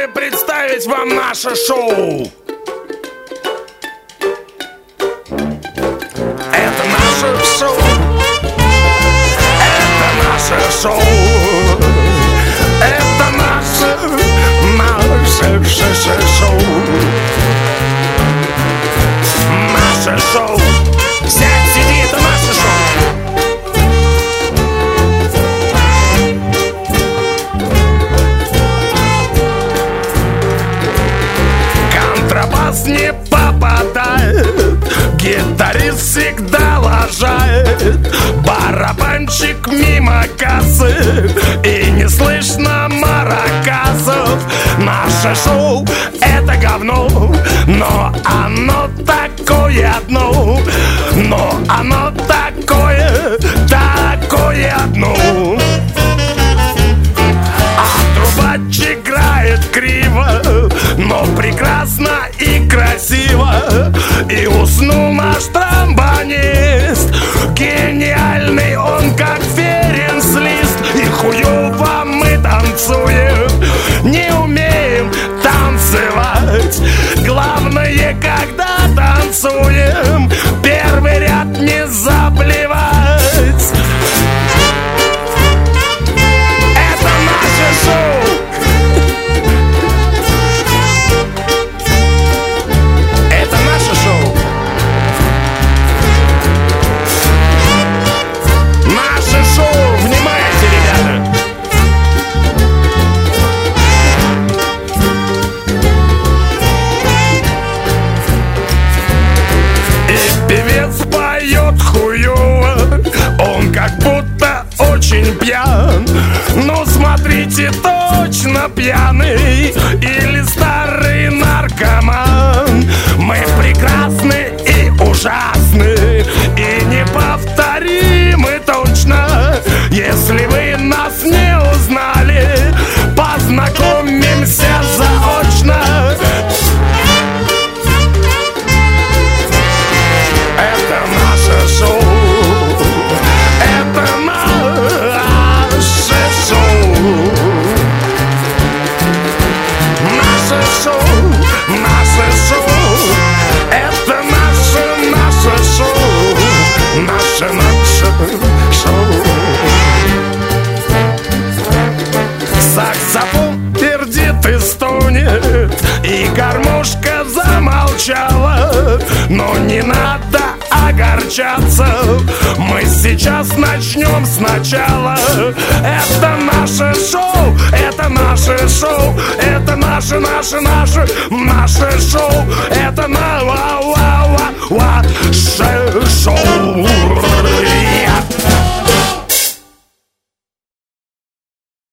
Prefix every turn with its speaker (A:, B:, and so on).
A: рады представить вам наше шоу. Это наше шоу. Это наше шоу. Это наше шоу. Наше шоу. Сядь, сиди, это наше шоу. Контрабас не попадает, гитарист всегда лажает, барабанщик мимо кассы, и не слышно маракасов. Наше шоу — это говно, но оно такое одно. Но оно такое одно. А трубач играет криво, но прекрасно и красиво. И уснул наш тромбонист, гениальный он, как Ференц-Лист. И хуёво мы танцуем, не умеем танцевать. Главное, когда танцуем, первый ряд не заблевать. Это наше шоу. Это наше шоу. Наше шоу. Внимайте, ребята. И певец поет хуёво, он как будто очень пьян. Но смотрите, точно пьяный или старый наркоман. Мы прекрасны и ужасны, и неповторимы точно. Если вы нас не узнали, познакомимся заочно. Это наше шоу. Это наше шоу. Наше шоу. Наше шоу. Это наше шоу. Наше шоу. Саксофон пердит и стонет, и гармошка замолчала. Но не надо огорчаться, мы сейчас начнем сначала. Это наше шоу, это наше шоу, это наше шоу,